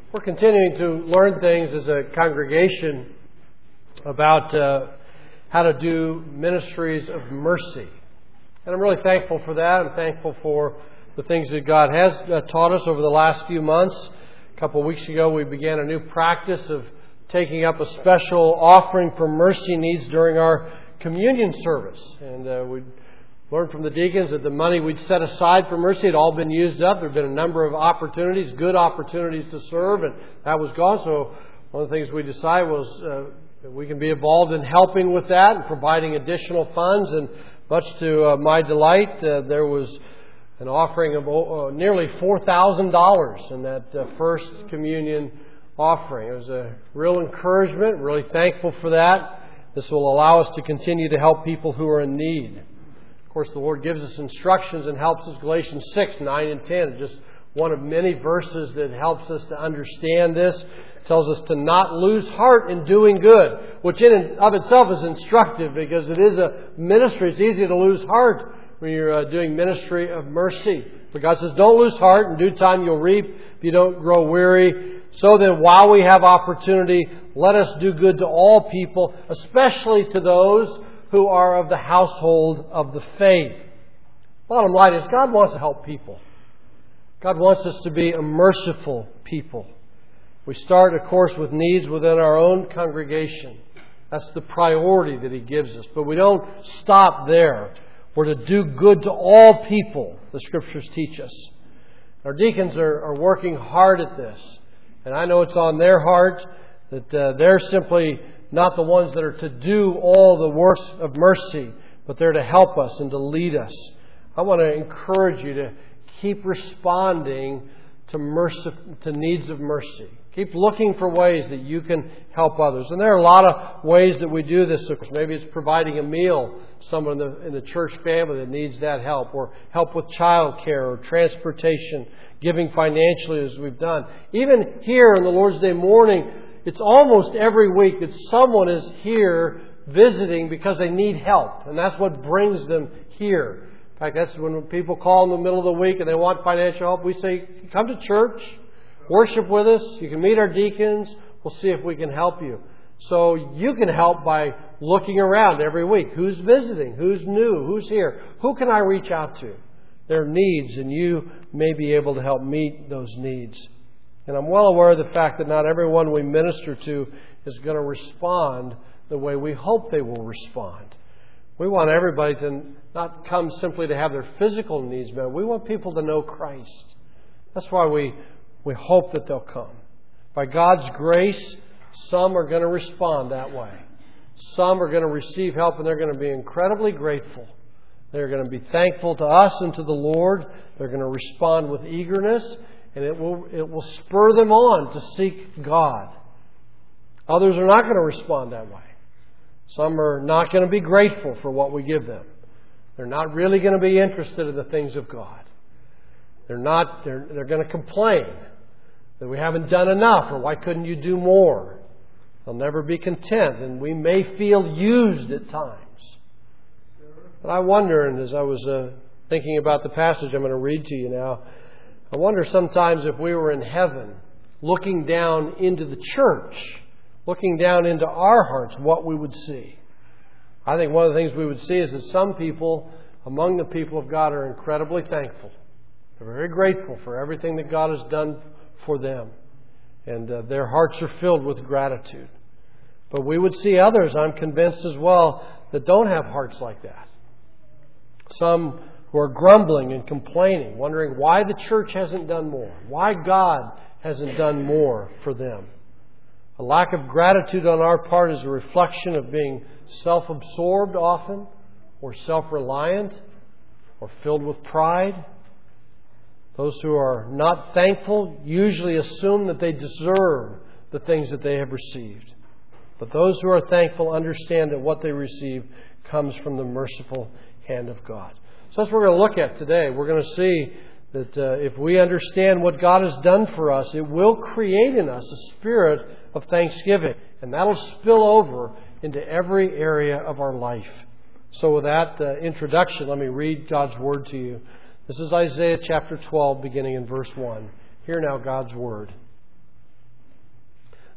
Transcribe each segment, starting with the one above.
We're continuing to learn things as a congregation about how to do ministries of mercy. And I'm really thankful for that. I'm thankful for the things that God has taught us over the last few months. A couple of weeks ago, we began a new practice of taking up a special offering for mercy needs during our communion service. And we learned from the deacons that the money we'd set aside for mercy had all been used up. There had been a number of opportunities, good opportunities to serve, and that was gone. So one of the things we decided was that we can be involved in helping with that and providing additional funds. And much to my delight, there was an offering of nearly $4,000 in that first communion offering. It was a real encouragement, really thankful for that. This will allow us to continue to help people who are in need. Of course, the Lord gives us instructions and helps us. Galatians 6, 9, and 10 is just one of many verses that helps us to understand this. It tells us to not lose heart in doing good, which in and of itself is instructive because it is a ministry. It's easy to lose heart when you're doing ministry of mercy. But God says, don't lose heart. In due time you'll reap if you don't grow weary. So then, while we have opportunity, let us do good to all people, especially to those who are of the household of the faith. Bottom line is, God wants to help people. God wants us to be a merciful people. We start, of course, with needs within our own congregation. That's the priority that He gives us. But we don't stop there. We're to do good to all people, the Scriptures teach us. Our deacons are working hard at this. And I know it's on their heart that they're simply not the ones that are to do all the works of mercy, but they're to help us and to lead us. I want to encourage you to keep responding to needs of mercy. Keep looking for ways that you can help others. And there are a lot of ways that we do this. Maybe it's providing a meal to someone in the church family that needs that help, or help with child care or transportation, giving financially as we've done. Even here on the Lord's Day morning, it's almost every week that someone is here visiting because they need help. And that's what brings them here. In fact, that's when people call in the middle of the week and they want financial help. We say, come to church, worship with us. You can meet our deacons. We'll see if we can help you. So you can help by looking around every week. Who's visiting? Who's new? Who's here? Who can I reach out to? Their needs, and you may be able to help meet those needs. And I'm well aware of the fact that not everyone we minister to is going to respond the way we hope they will respond. We want everybody to not come simply to have their physical needs met. We want people to know Christ. That's why we hope that they'll come. By God's grace, some are going to respond that way. Some are going to receive help and they're going to be incredibly grateful. They're going to be thankful to us and to the Lord. They're going to respond with eagerness, and it will spur them on to seek God. Others are not going to respond that way. Some are not going to be grateful for what we give them. They're not really going to be interested in the things of God. They're going to complain that we haven't done enough, or why couldn't you do more? They'll never be content, and we may feel used at times. But I wonder, and as I was thinking about the passage I'm going to read to you now, I wonder sometimes if we were in heaven, looking down into the church, looking down into our hearts, what we would see. I think one of the things we would see is that some people among the people of God are incredibly thankful. They're very grateful for everything that God has done for them. And their hearts are filled with gratitude. But we would see others, I'm convinced as well, that don't have hearts like that. Some who are grumbling and complaining, wondering why the church hasn't done more, why God hasn't done more for them. A lack of gratitude on our part is a reflection of being self-absorbed often, or self-reliant, or filled with pride. Those who are not thankful usually assume that they deserve the things that they have received. But those who are thankful understand that what they receive comes from the merciful hand of God. So that's what we're going to look at today. We're going to see that if we understand what God has done for us, it will create in us a spirit of thanksgiving. And that'll spill over into every area of our life. So with that introduction, let me read God's Word to you. This is Isaiah chapter 12, beginning in verse 1. Hear now God's Word.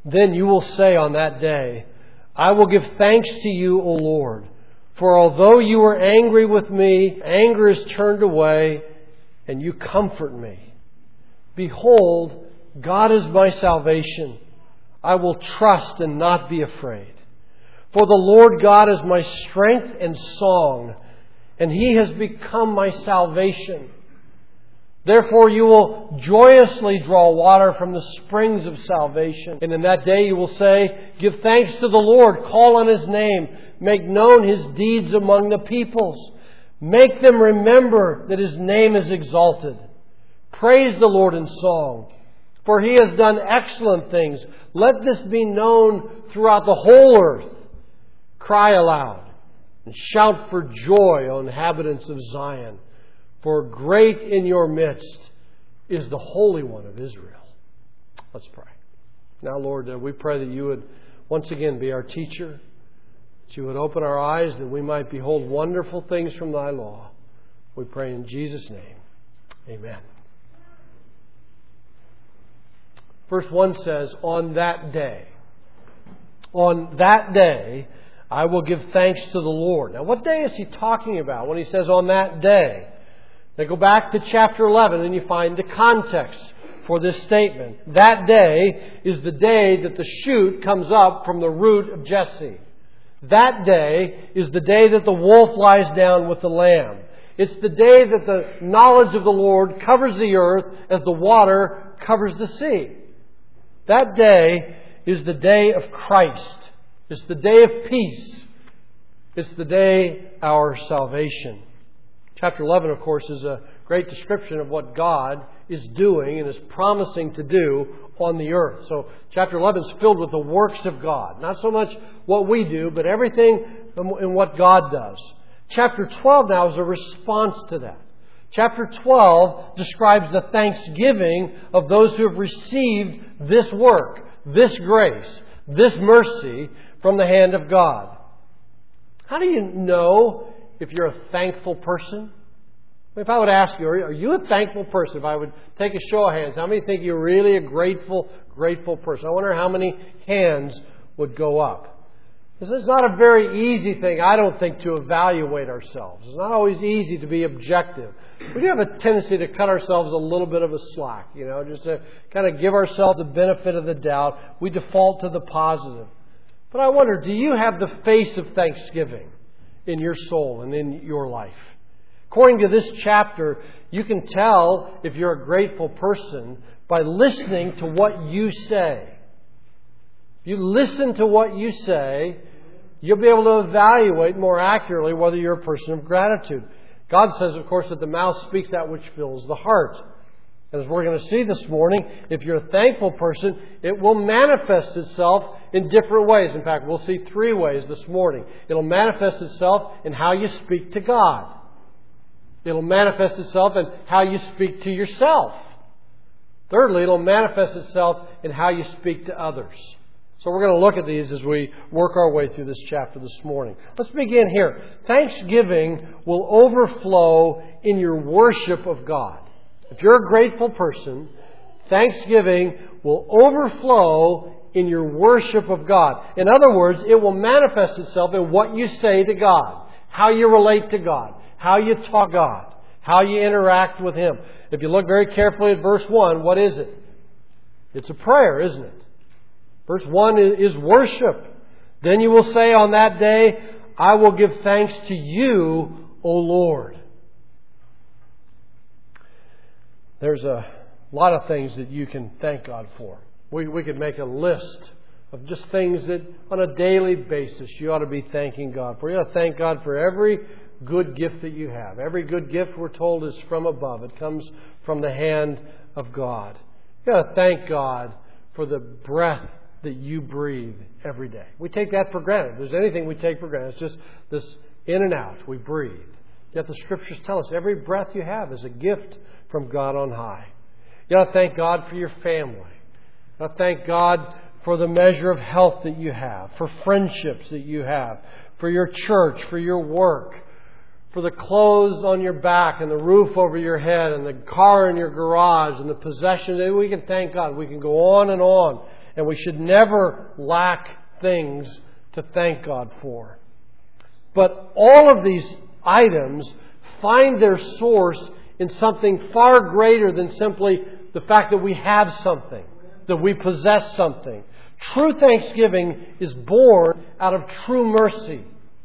Then you will say on that day, I will give thanks to you, O Lord, for although you were angry with me, anger is turned away, and you comfort me. Behold, God is my salvation. I will trust and not be afraid. For the Lord God is my strength and song, and He has become my salvation. Therefore you will joyously draw water from the springs of salvation. And in that day you will say, give thanks to the Lord, call on His name, make known His deeds among the peoples. Make them remember that His name is exalted. Praise the Lord in song, for He has done excellent things. Let this be known throughout the whole earth. Cry aloud and shout for joy, O inhabitants of Zion. For great in your midst is the Holy One of Israel. Let's pray. Now, Lord, we pray that you would once again be our teacher, that you would open our eyes, that we might behold wonderful things from thy law. We pray in Jesus' name. Amen. Verse 1 says, on that day. On that day, I will give thanks to the Lord. Now, what day is he talking about when he says on that day? Now go back to chapter 11 and you find the context for this statement. That day is the day that the shoot comes up from the root of Jesse. That day is the day that the wolf lies down with the lamb. It's the day that the knowledge of the Lord covers the earth as the water covers the sea. That day is the day of Christ. It's the day of peace. It's the day of our salvation. Chapter 11, of course, is a great description of what God is doing and is promising to do on the earth. So chapter 11 is filled with the works of God. Not so much what we do, but everything in what God does. Chapter 12 now is a response to that. Chapter 12 describes the thanksgiving of those who have received this work, this grace, this mercy from the hand of God. How do you know if you're a thankful person? If I would ask you, are you a thankful person? If I would take a show of hands, how many think you're really a grateful person? I wonder how many hands would go up. This is not a very easy thing, I don't think, to evaluate ourselves. It's not always easy to be objective. We do have a tendency to cut ourselves a little bit of a slack, just to kind of give ourselves the benefit of the doubt. We default to the positive. But I wonder, do you have the face of thanksgiving in your soul and in your life? According to this chapter, you can tell if you're a grateful person by listening to what you say. If you listen to what you say, you'll be able to evaluate more accurately whether you're a person of gratitude. God says, of course, that the mouth speaks that which fills the heart. And as we're going to see this morning, if you're a thankful person, it will manifest itself in different ways. In fact, we'll see 3 ways this morning. It'll manifest itself in how you speak to God. It'll manifest itself in how you speak to yourself. Thirdly, it'll manifest itself in how you speak to others. So we're going to look at these as we work our way through this chapter this morning. Let's begin here. Thanksgiving will overflow in your worship of God. If you're a grateful person, thanksgiving will overflow in your worship of God. In other words, it will manifest itself in what you say to God, how you relate to God, how you talk to God, how you interact with Him. If you look very carefully at verse 1, what is it? It's a prayer, isn't it? Verse 1 is worship. Then you will say on that day, I will give thanks to you, O Lord. There's a lot of things that you can thank God for. We could make a list of just things that on a daily basis you ought to be thanking God for. You ought to thank God for every good gift that you have. Every good gift, we're told, is from above. It comes from the hand of God. You ought to thank God for the breath that you breathe every day. We take that for granted. If there's anything we take for granted, it's just this in and out. We breathe. Yet the Scriptures tell us every breath you have is a gift from God on high. You ought to thank God for your family. You ought to thank God for the measure of health that you have, for friendships that you have, for your church, for your work, for the clothes on your back and the roof over your head and the car in your garage and the possessions. We can thank God. We can go on and on. And we should never lack things to thank God for. But all of these items find their source in something far greater than simply the fact that we have something, that we possess something. True thanksgiving is born out of true mercy.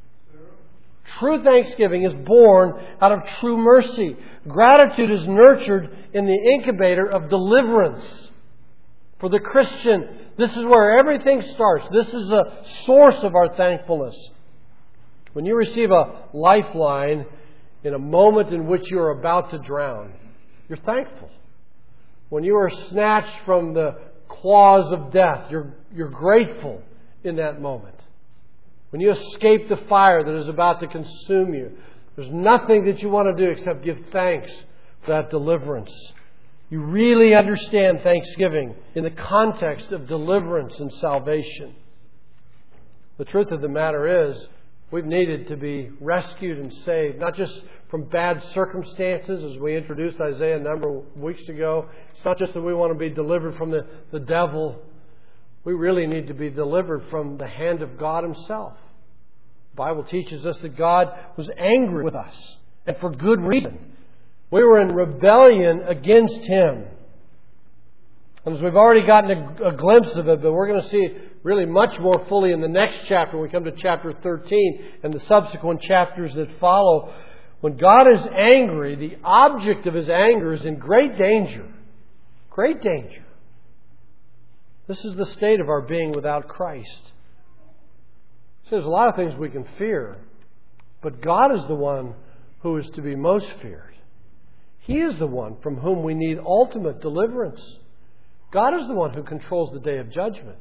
True thanksgiving is born out of true mercy. Gratitude is nurtured in the incubator of deliverance. For the Christian, this is where everything starts. This is the source of our thankfulness. When you receive a lifeline in a moment in which you are about to drown, you're thankful. When you are snatched from the claws of death, you're grateful in that moment. When you escape the fire that is about to consume you, there's nothing that you want to do except give thanks for that deliverance. You really understand thanksgiving in the context of deliverance and salvation. The truth of the matter is, we've needed to be rescued and saved, not just from bad circumstances, as we introduced Isaiah a number of weeks ago. It's not just that we want to be delivered from the devil. We really need to be delivered from the hand of God Himself. The Bible teaches us that God was angry with us, and for good reason. We were in rebellion against Him. And as we've already gotten a glimpse of it, but we're going to see it really much more fully in the next chapter when we come to chapter 13 and the subsequent chapters that follow. When God is angry, the object of His anger is in great danger. Great danger. This is the state of our being without Christ. So there's a lot of things we can fear, but God is the one who is to be most feared. He is the one from whom we need ultimate deliverance. God is the one who controls the day of judgment.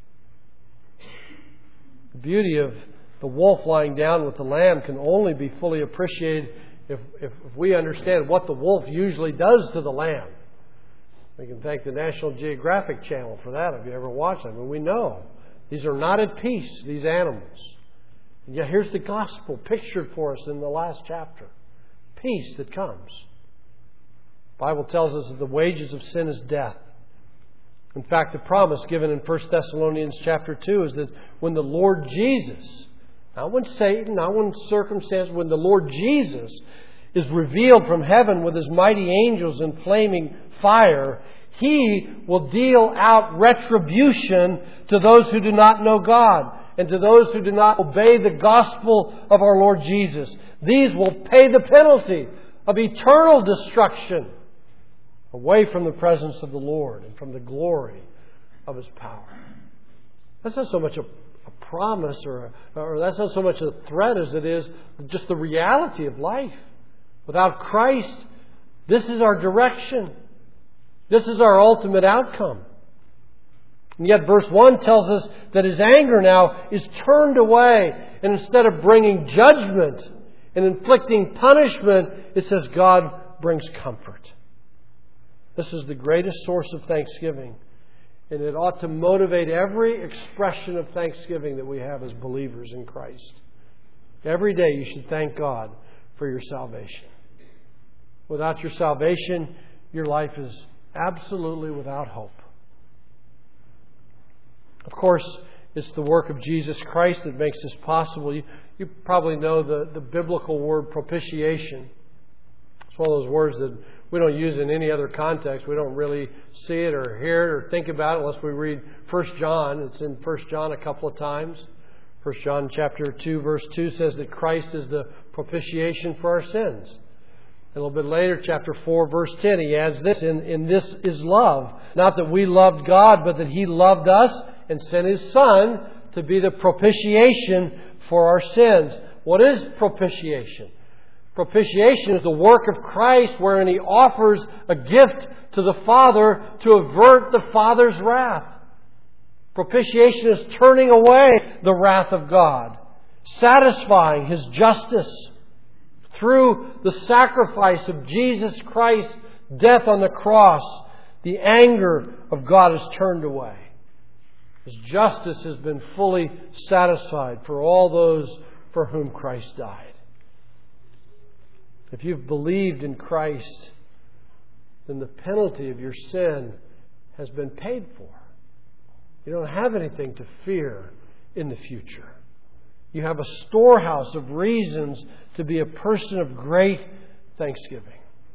The beauty of the wolf lying down with the lamb can only be fully appreciated if we understand what the wolf usually does to the lamb. We can thank the National Geographic Channel for that if you ever watch them. And we know these are not at peace, these animals. And yet here's the gospel pictured for us in the last chapter. Peace that comes. The Bible tells us that the wages of sin is death. In fact, the promise given in 1 Thessalonians chapter 2 is that when the Lord Jesus, not when Satan, not when circumstance, when the Lord Jesus is revealed from heaven with His mighty angels in flaming fire, He will deal out retribution to those who do not know God and to those who do not obey the gospel of our Lord Jesus. These will pay the penalty of eternal destruction away from the presence of the Lord and from the glory of His power. That's not so much a promise or that's not so much a threat as it is just the reality of life. Without Christ, this is our direction. This is our ultimate outcome. And yet verse 1 tells us that His anger now is turned away. And instead of bringing judgment and inflicting punishment, it says God brings comfort. This is the greatest source of thanksgiving. And it ought to motivate every expression of thanksgiving that we have as believers in Christ. Every day you should thank God for your salvation. Without your salvation, your life is absolutely without hope. Of course, it's the work of Jesus Christ that makes this possible. You probably know the biblical word propitiation. It's one of those words that we don't use in any other context. We don't really see it or hear it or think about it unless we read 1 John. It's in 1 John a couple of times. 1 John chapter 2 verse 2 says that Christ is the propitiation for our sins. A little bit later, chapter 4 verse 10, he adds this, in this is love. Not that we loved God, but that He loved us and sent His Son to be the propitiation for our sins. What is propitiation? Propitiation is the work of Christ wherein He offers a gift to the Father to avert the Father's wrath. Propitiation is turning away the wrath of God, satisfying His justice. Through the sacrifice of Jesus Christ's death on the cross, the anger of God is turned away. His justice has been fully satisfied for all those for whom Christ died. If you've believed in Christ, then the penalty of your sin has been paid for. You don't have anything to fear in the future. You have a storehouse of reasons to be a person of great thanksgiving.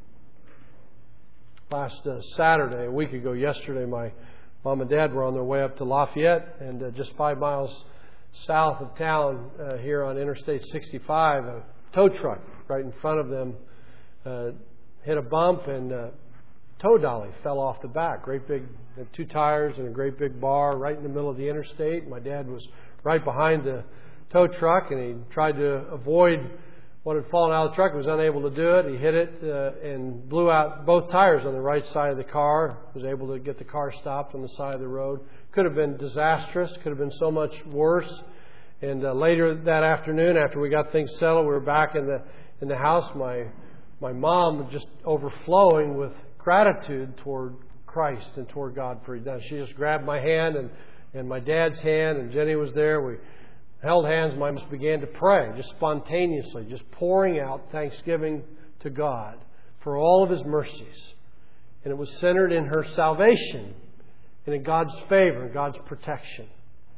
Last Saturday, a week ago yesterday, my mom and dad were on their way up to Lafayette, and just 5 miles south of town here on Interstate 65, a tow truck right in front of them hit a bump, and tow dolly fell off the back. Great big, 2 tires and a great big bar right in the middle of the interstate. My dad was right behind the tow truck, and he tried to avoid what had fallen out of the truck. He was unable to do it. He hit it and blew out both tires on the right side of the car. Was able to get the car stopped on the side of the road. Could have been disastrous. Could have been so much worse. And later that afternoon, after we got things settled, we were back in the house. My mom was just overflowing with gratitude toward Christ and toward God for He done. She just grabbed my hand and my dad's hand, and Jenny was there. We held hands. My mom began to pray, just spontaneously, just pouring out thanksgiving to God for all of His mercies. And it was centered in her salvation and in God's favor and God's protection.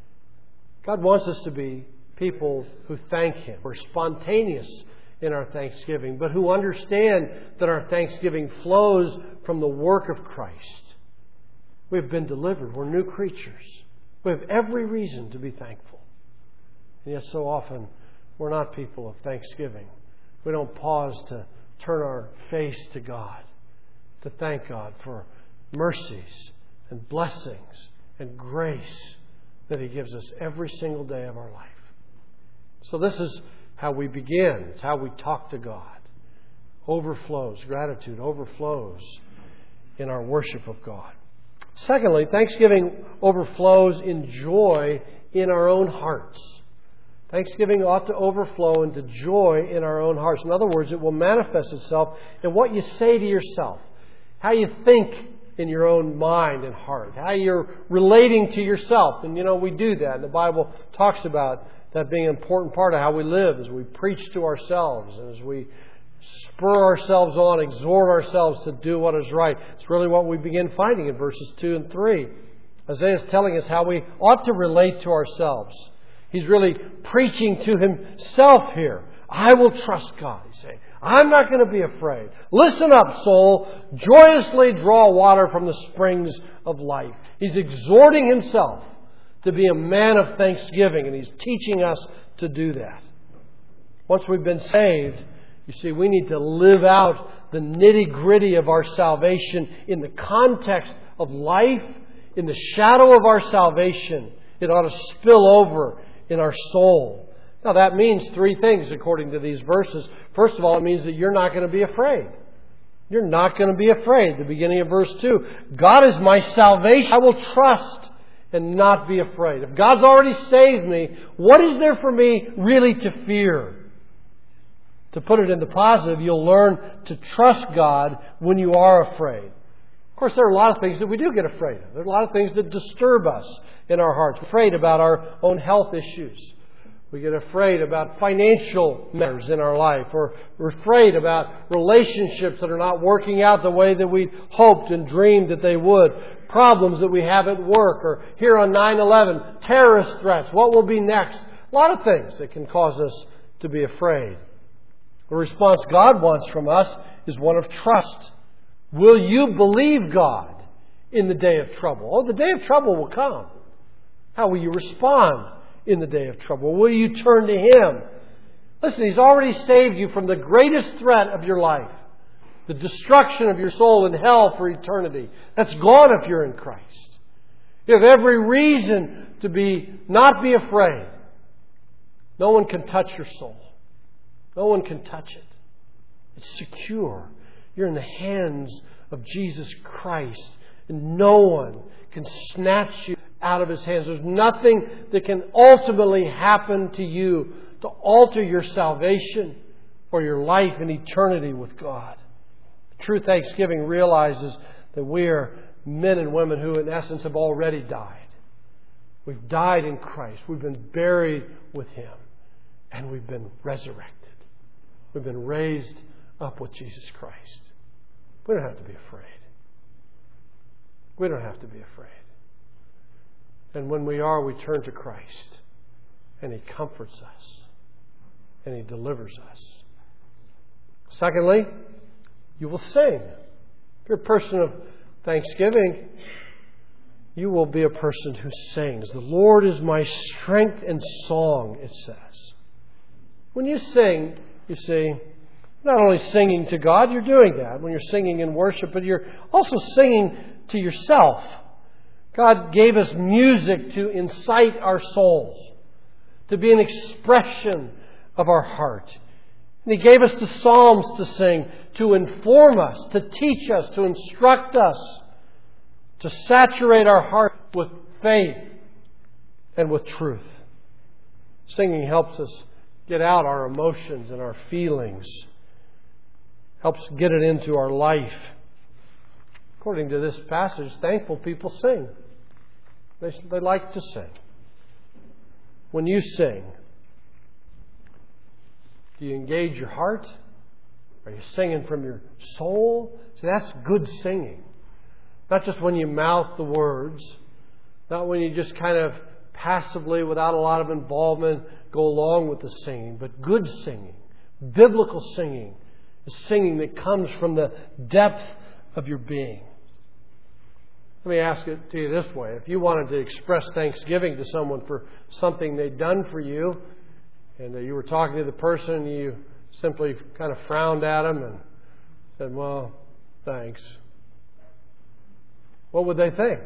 God wants us to be people who thank Him. We're spontaneous in our thanksgiving, but who understand that our thanksgiving flows from the work of Christ. We've been delivered. We're new creatures. We have every reason to be thankful. And yet so often we're not people of thanksgiving. We don't pause to turn our face to God, to thank God for mercies and blessings and grace that He gives us every single day of our life. So this is how we begin. It's how we talk to God. Overflows, gratitude overflows in our worship of God. Secondly, thanksgiving overflows in joy in our own hearts. Thanksgiving ought to overflow into joy in our own hearts. In other words, it will manifest itself in what you say to yourself, how you think in your own mind and heart, how you're relating to yourself. And we do that. And the Bible talks about that being an important part of how we live, as we preach to ourselves and as we spur ourselves on, exhort ourselves to do what is right. It's really what we begin finding in verses 2 and 3. Isaiah is telling us how we ought to relate to ourselves. He's really preaching to himself here. I will trust God, he's saying. I'm not going to be afraid. Listen up, soul. Joyously draw water from the springs of life. He's exhorting himself to be a man of thanksgiving, and he's teaching us to do that. Once we've been saved, you see, we need to live out the nitty-gritty of our salvation in the context of life, in the shadow of our salvation. It ought to spill over in our soul. Now that means 3 things according to these verses. First of all, it means that you're not going to be afraid. You're not going to be afraid. The beginning of verse 2. God is my salvation. I will trust and not be afraid. If God's already saved me, what is there for me really to fear? To put it in the positive, you'll learn to trust God when you are afraid. Of course, there are a lot of things that we do get afraid of. There are a lot of things that disturb us in our hearts. We're afraid about our own health issues. We get afraid about financial matters in our life. Or we're afraid about relationships that are not working out the way that we hoped and dreamed that they would. Problems that we have at work. Or here on 9/11, terrorist threats. What will be next? A lot of things that can cause us to be afraid. The response God wants from us is one of trust. Will you believe God in the day of trouble? Oh, the day of trouble will come. How will you respond in the day of trouble? Will you turn to Him? Listen, He's already saved you from the greatest threat of your life. The destruction of your soul in hell for eternity. That's gone if you're in Christ. You have every reason to not be afraid. No one can touch your soul. No one can touch it. It's secure. You're in the hands of Jesus Christ. And no one can snatch you out of His hands. There's nothing that can ultimately happen to you to alter your salvation or your life in eternity with God. True thanksgiving realizes that we are men and women who in essence have already died. We've died in Christ. We've been buried with Him. And we've been resurrected. We've been raised up with Jesus Christ. We don't have to be afraid. We don't have to be afraid. And when we are, we turn to Christ. And He comforts us. And He delivers us. Secondly, you will sing. If you're a person of thanksgiving, you will be a person who sings. The Lord is my strength and song, it says. When you sing, you see, not only singing to God, you're doing that when you're singing in worship, but you're also singing to yourself. God gave us music to incite our souls, to be an expression of our heart. And He gave us the Psalms to sing, to inform us, to teach us, to instruct us, to saturate our heart with faith and with truth. Singing helps us get out our emotions and our feelings. Helps get it into our life. According to this passage, thankful people sing. They like to sing. When you sing, do you engage your heart? Are you singing from your soul? See, that's good singing. Not just when you mouth the words. Not when you just kind of passively, without a lot of involvement, go along with the singing. But good singing, biblical singing, is singing that comes from the depth of your being. Let me ask it to you this way. If you wanted to express thanksgiving to someone for something they'd done for you, and you were talking to the person and you simply kind of frowned at them and said, well, thanks. What would they think?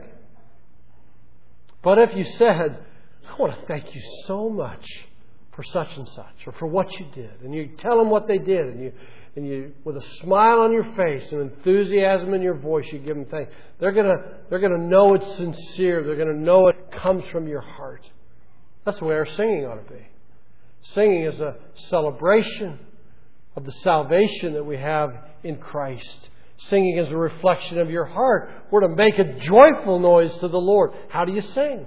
But if you said, I want to thank you so much for such and such, or for what you did, and you tell them what they did, and you with a smile on your face and enthusiasm in your voice, you give them thanks. They're gonna know it's sincere. They're gonna know it comes from your heart. That's the way our singing ought to be. Singing is a celebration of the salvation that we have in Christ. Singing is a reflection of your heart. We're to make a joyful noise to the Lord. How do you sing?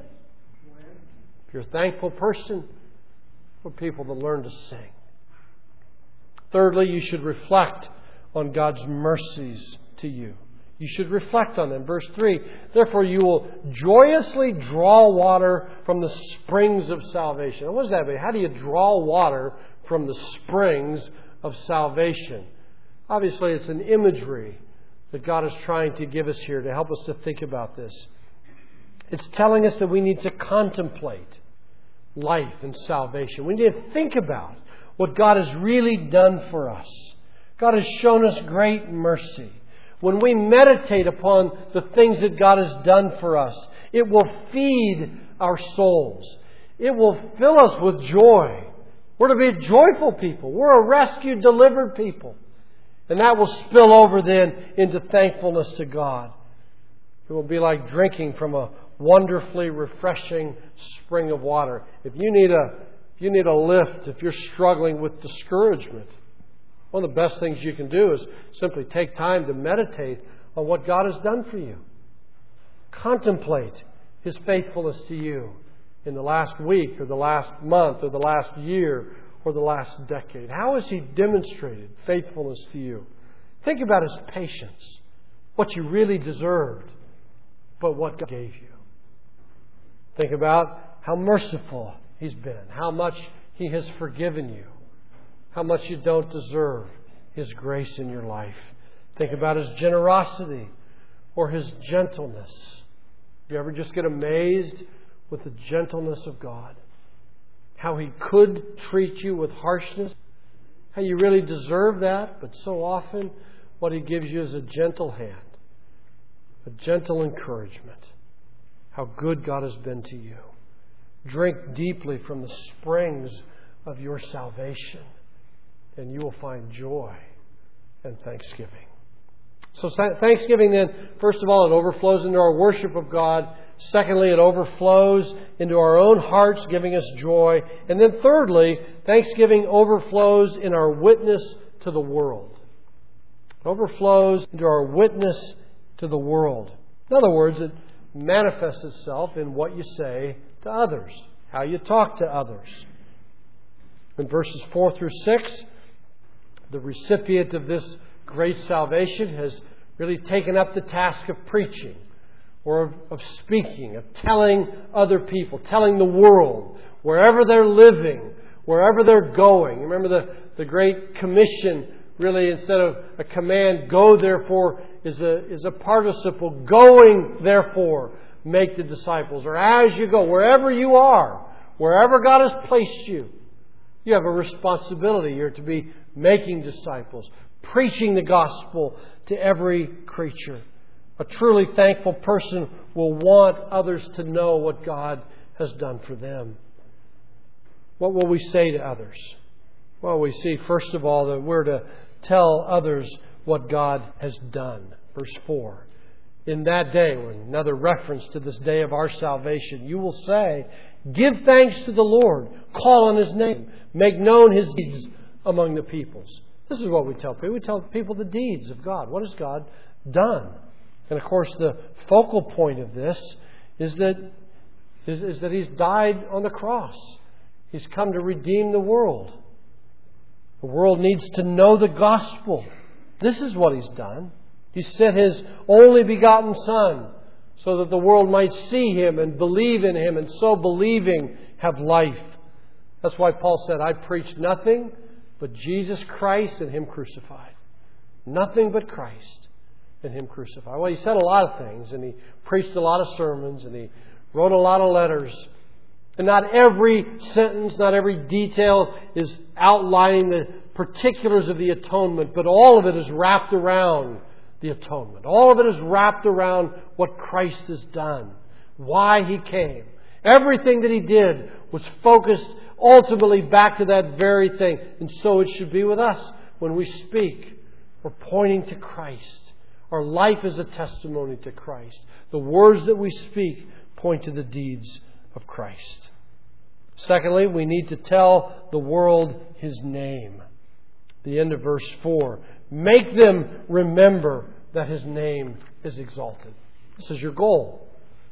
If you're a thankful person, for people to learn to sing. Thirdly, you should reflect on God's mercies to you. You should reflect on them. Verse 3, therefore you will joyously draw water from the springs of salvation. Now, what does that mean? How do you draw water from the springs of salvation? Obviously, it's an imagery that God is trying to give us here to help us to think about this. It's telling us that we need to contemplate life and salvation. We need to think about what God has really done for us. God has shown us great mercy. When we meditate upon the things that God has done for us, it will feed our souls. It will fill us with joy. We're to be a joyful people. We're a rescued, delivered people. And that will spill over then into thankfulness to God. It will be like drinking from a wonderfully refreshing spring of water. If you need a lift, if you're struggling with discouragement, one of the best things you can do is simply take time to meditate on what God has done for you. Contemplate His faithfulness to you in the last week or the last month or the last year or the last decade. How has He demonstrated faithfulness to you? Think about His patience, what you really deserved, but what God gave you. Think about how merciful He's been, how much He has forgiven you, how much you don't deserve His grace in your life. Think about His generosity or His gentleness. Do you ever just get amazed with the gentleness of God? How He could treat you with harshness, how you really deserve that, but so often what He gives you is a gentle hand, a gentle encouragement. How good God has been to you. Drink deeply from the springs of your salvation, and you will find joy and thanksgiving. So thanksgiving then, first of all, it overflows into our worship of God. Secondly, it overflows into our own hearts, giving us joy. And then thirdly, thanksgiving overflows in our witness to the world. It overflows into our witness to the world. In other words, it manifests itself in what you say to others, how you talk to others. In verses 4 through 6, the recipient of this great salvation has really taken up the task of preaching. or of speaking, of telling other people, telling the world, wherever they're living, wherever they're going. Remember the Great Commission, really, instead of a command, go therefore, is a participle. Going therefore, make the disciples. Or as you go, wherever you are, wherever God has placed you, you have a responsibility. You're to be making disciples, preaching the gospel to every creature. A truly thankful person will want others to know what God has done for them. What will we say to others? Well, we see, first of all, that we're to tell others what God has done. Verse 4. In that day, another reference to this day of our salvation, you will say, give thanks to the Lord, call on His name, make known His deeds among the peoples. This is what we tell people. We tell people the deeds of God. What has God done? And of course, the focal point of this is that He's died on the cross. He's come to redeem the world. The world needs to know the gospel. This is what He's done. He sent His only begotten Son so that the world might see Him and believe in Him, and so believing have life. That's why Paul said, I preach nothing but Jesus Christ and Him crucified. Nothing but Christ and Him crucified. Well, he said a lot of things, and he preached a lot of sermons, and he wrote a lot of letters. And not every sentence, not every detail is outlining the particulars of the atonement, but all of it is wrapped around the atonement. All of it is wrapped around what Christ has done, why He came. Everything that He did was focused ultimately back to that very thing. And so it should be with us when we speak. We're pointing to Christ. Our life is a testimony to Christ. The words that we speak point to the deeds of Christ. Secondly, we need to tell the world His name. The end of verse 4. Make them remember that His name is exalted. This is your goal.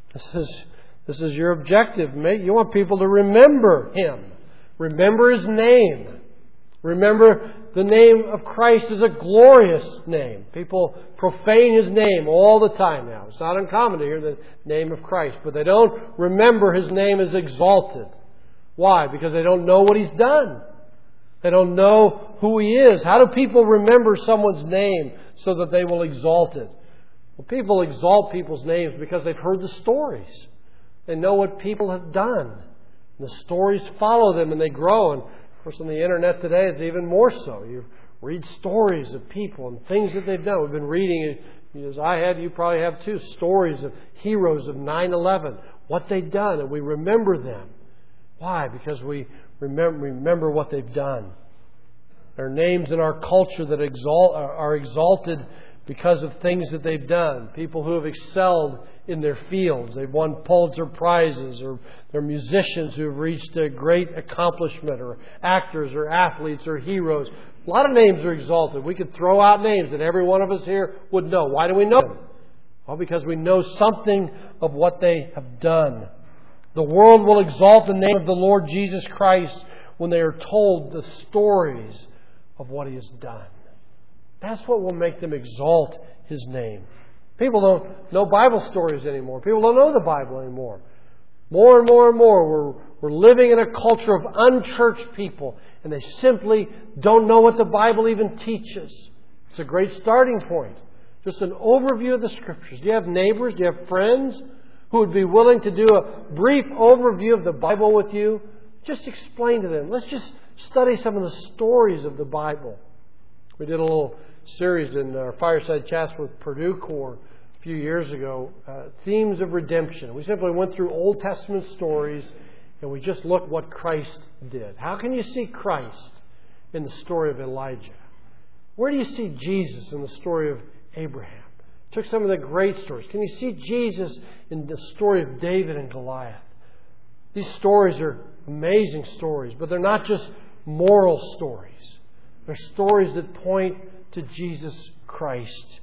This is your objective. You want people to remember Him. Remember His name. Remember the name of Christ is a glorious name. People profane His name all the time now. It's not uncommon to hear the name of Christ, but they don't remember His name is exalted. Why? Because they don't know what He's done. They don't know who He is. How do people remember someone's name so that they will exalt it? Well, people exalt people's names because they've heard the stories. They know what people have done. And the stories follow them and they grow. And of course, on the internet today, it's even more so. You read stories of people and things that they've done. We've been reading, as I have, you probably have too, stories of heroes of 9/11, what they've done, and we remember them. Why? Because we remember what they've done. There are names in our culture that are exalted because of things that they've done. People who have excelled in their fields. They've won Pulitzer Prizes, or they're musicians who have reached a great accomplishment, or actors or athletes or heroes. A lot of names are exalted. We could throw out names that every one of us here would know. Why do we know them? Well, because we know something of what they have done. The world will exalt the name of the Lord Jesus Christ when they are told the stories of what He has done. That's what will make them exalt His name. People don't know Bible stories anymore. People don't know the Bible anymore. More and more and more, we're living in a culture of unchurched people, and they simply don't know what the Bible even teaches. It's a great starting point. Just an overview of the Scriptures. Do you have neighbors? Do you have friends who would be willing to do a brief overview of the Bible with you? Just explain to them. Let's just study some of the stories of the Bible. We did a little series in our Fireside Chats with Purdue Corps a few years ago, Themes of Redemption. We simply went through Old Testament stories and we just looked what Christ did. How can you see Christ in the story of Elijah? Where do you see Jesus in the story of Abraham? Took some of the great stories. Can you see Jesus in the story of David and Goliath? These stories are amazing stories, but they're not just moral stories. They're stories that point to Jesus Christ.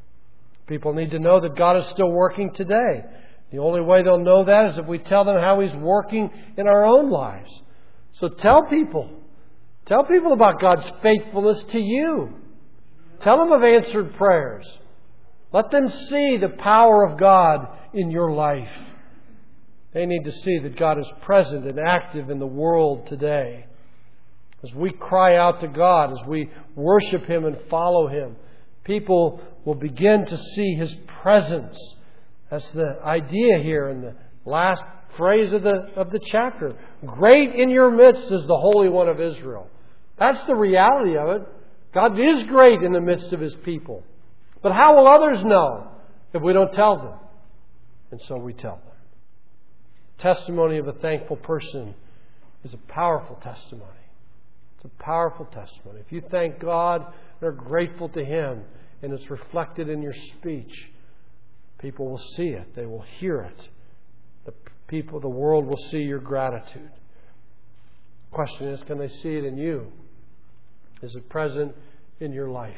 People need to know that God is still working today. The only way they'll know that is if we tell them how He's working in our own lives. So tell people. Tell people about God's faithfulness to you. Tell them of answered prayers. Let them see the power of God in your life. They need to see that God is present and active in the world today. As we cry out to God, as we worship Him and follow Him, people will begin to see His presence. That's the idea here in the last phrase of the chapter. Great in your midst is the Holy One of Israel. That's the reality of it. God is great in the midst of His people. But how will others know if we don't tell them? And so we tell them. Testimony of a thankful person is a powerful testimony. It's a powerful testimony. If you thank God and are grateful to Him and it's reflected in your speech, people will see it. They will hear it. The world will see your gratitude. The question is, can they see it in you? Is it present in your life?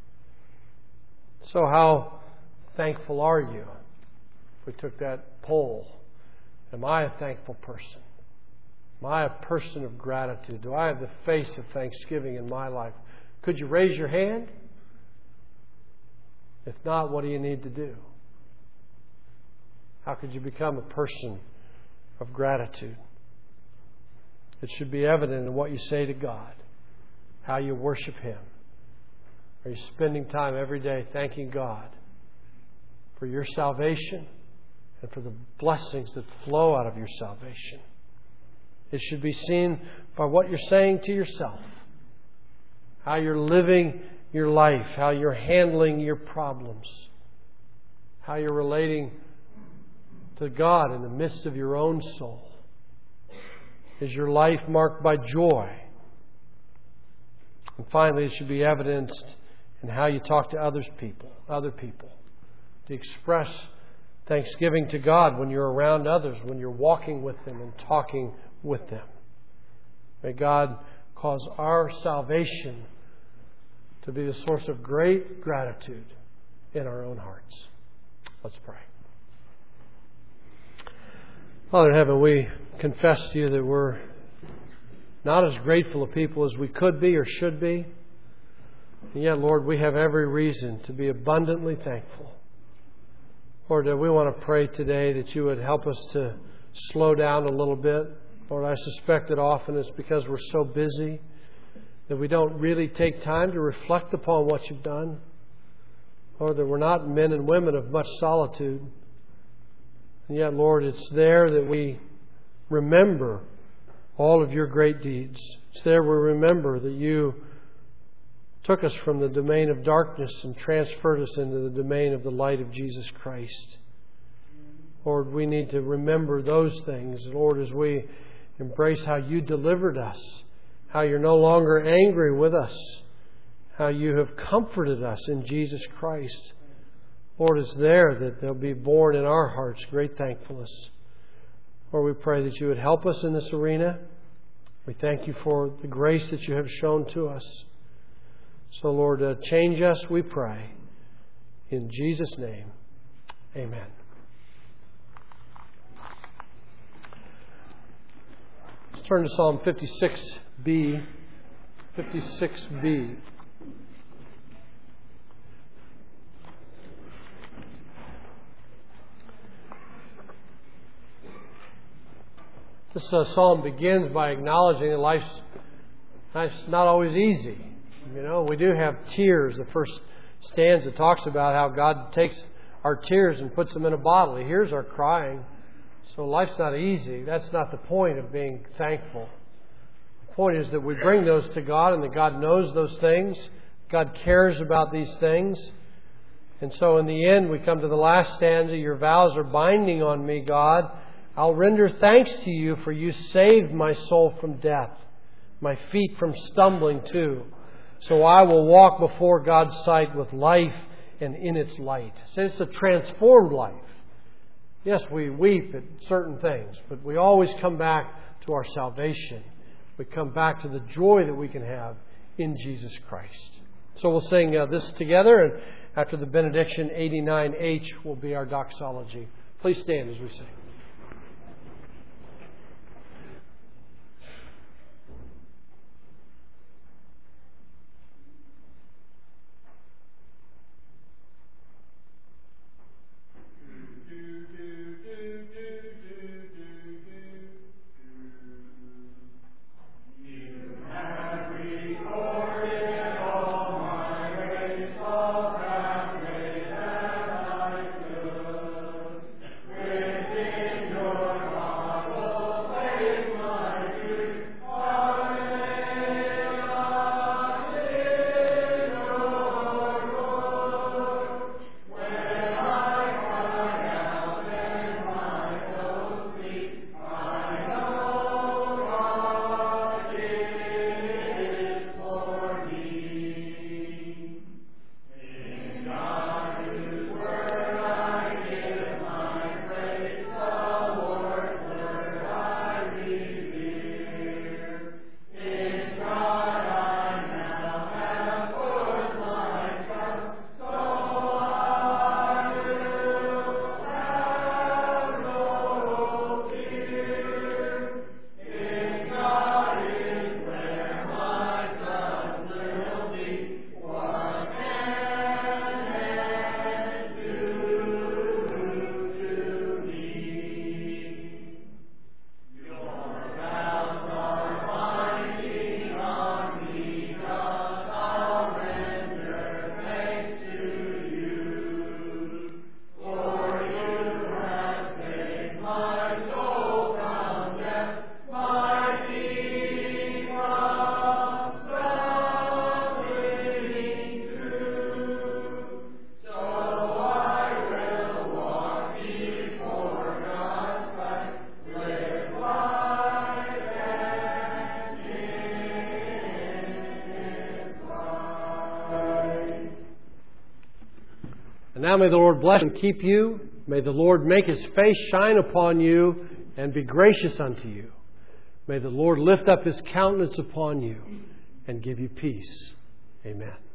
So how thankful are you? If we took that poll, am I a thankful person? Am I a person of gratitude? Do I have the face of thanksgiving in my life? Could you raise your hand? If not, what do you need to do? How could you become a person of gratitude? It should be evident in what you say to God, how you worship Him. Are you spending time every day thanking God for your salvation and for the blessings that flow out of your salvation? It should be seen by what you're saying to yourself, how you're living your life, how you're handling your problems, how you're relating to God in the midst of your own soul. Is your life marked by joy? And finally, it should be evidenced in how you talk to other people. To express thanksgiving to God when you're around others, when you're walking with them and talking with them. May God cause our salvation to be the source of great gratitude in our own hearts. Let's pray. Father in heaven, we confess to You that we're not as grateful a people as we could be or should be. And yet, Lord, we have every reason to be abundantly thankful. Lord, we want to pray today that You would help us to slow down a little bit. Lord, I suspect that often it's because we're so busy that we don't really take time to reflect upon what You've done. Lord, that we're not men and women of much solitude. And yet, Lord, it's there that we remember all of Your great deeds. It's there we remember that You took us from the domain of darkness and transferred us into the domain of the light of Jesus Christ. Lord, we need to remember those things. Lord, as we embrace how You delivered us, how You're no longer angry with us, how You have comforted us in Jesus Christ. Lord, it's there that there'll be born in our hearts great thankfulness. Lord, we pray that You would help us in this arena. We thank You for the grace that You have shown to us. So, Lord, change us, we pray. In Jesus' name, amen. Let's turn to Psalm 56b. 56b. This psalm begins by acknowledging that life's not always easy. You know, we do have tears. The first stanza talks about how God takes our tears and puts them in a bottle. He hears our crying. So life's not easy. That's not the point of being thankful. The point is that we bring those to God and that God knows those things. God cares about these things. And so in the end, we come to the last stanza. Your vows are binding on me, God. I'll render thanks to You, for You saved my soul from death, my feet from stumbling too. So I will walk before God's sight with life and in its light. So it's a transformed life. Yes, we weep at certain things, but we always come back to our salvation. We come back to the joy that we can have in Jesus Christ. So we'll sing this together, and after the benediction, 89H will be our doxology. Please stand as we sing. And now may the Lord bless and keep you. May the Lord make His face shine upon you and be gracious unto you. May the Lord lift up His countenance upon you and give you peace. Amen.